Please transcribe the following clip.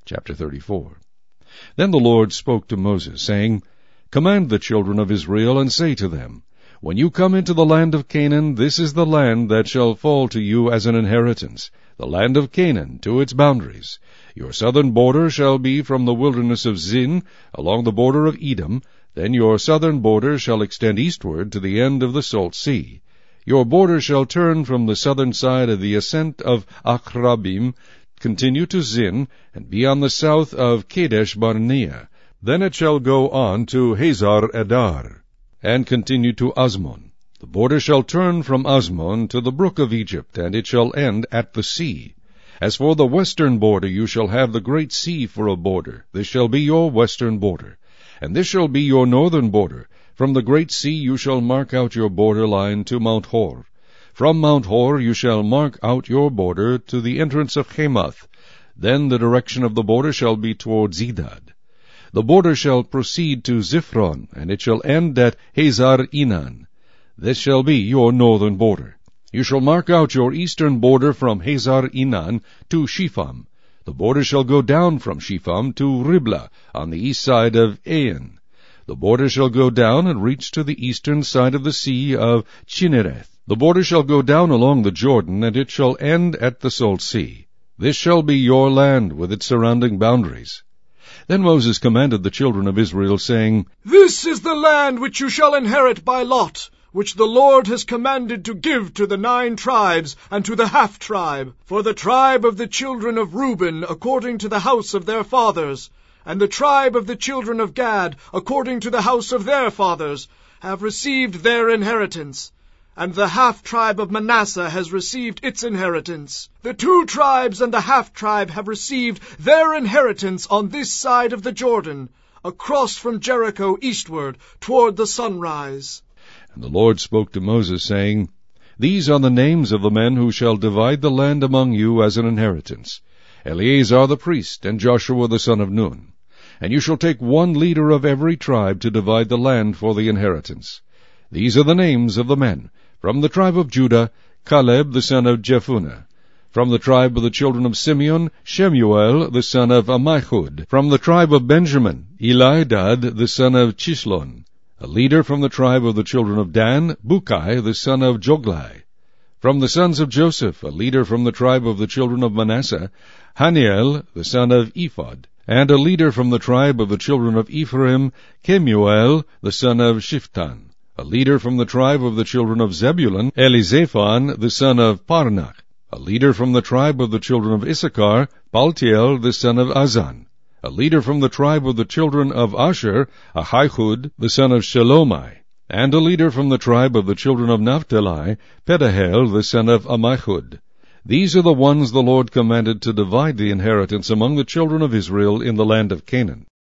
Chapter 34. Then the Lord spoke to Moses, saying, Command the children of Israel, and say to them, When you come into the land of Canaan, this is the land that shall fall to you as an inheritance, the land of Canaan to its boundaries. Your southern border shall be from the wilderness of Zin, along the border of Edom. Then your southern border shall extend eastward to the end of the Salt Sea. Your border shall turn from the southern side of the ascent of Akrabim, continue to Zin, and be on the south of Kadesh Barnea. Then it shall go on to Hazar Adar, and continue to Azmon. The border shall turn from Azmon to the brook of Egypt, and it shall end at the sea. As for the western border, you shall have the great sea for a border. This shall be your western border. And this shall be your northern border. From the great sea you shall mark out your border line to Mount Hor. From Mount Hor you shall mark out your border to the entrance of Hamath. Then the direction of the border shall be toward Zedad. The border shall proceed to Ziphron, and it shall end at Hazar Enan. This shall be your northern border. You shall mark out your eastern border from Hazar Enan to Shepham. The border shall go down from Shepham to Riblah on the east side of Ain. The border shall go down and reach to the eastern side of the sea of Chinnereth. The border shall go down along the Jordan, and it shall end at the Salt Sea. This shall be your land with its surrounding boundaries. Then Moses commanded the children of Israel, saying, This is the land which you shall inherit by lot, which the Lord has commanded to give to the 9 tribes and to the half-tribe, for the tribe of the children of Reuben according to the house of their fathers, and the tribe of the children of Gad according to the house of their fathers, have received their inheritance. And the half-tribe of Manasseh has received its inheritance. The 2 tribes and the half-tribe have received their inheritance on this side of the Jordan, across from Jericho eastward toward the sunrise. And the Lord spoke to Moses, saying, These are the names of the men who shall divide the land among you as an inheritance: Eleazar the priest, and Joshua the son of Nun. And you shall take 1 leader of every tribe to divide the land for the inheritance. These are the names of the men. From the tribe of Judah, Caleb the son of Jephunneh. From the tribe of the children of Simeon, Shemuel the son of Ammihud. From the tribe of Benjamin, Elidad the son of Chislon. A leader from the tribe of the children of Dan, Bukai the son of Joglai. From the sons of Joseph, a leader from the tribe of the children of Manasseh, Haniel the son of Ephod. And a leader from the tribe of the children of Ephraim, Kemuel the son of Shiftan. A leader from the tribe of the children of Zebulun, Elizaphan the son of Parnach. A leader from the tribe of the children of Issachar, Paltiel the son of Azan. A leader from the tribe of the children of Asher, Ahihud the son of Shelomai. And a leader from the tribe of the children of Naphtali, Pedahel the son of Ammihud. These are the ones the Lord commanded to divide the inheritance among the children of Israel in the land of Canaan.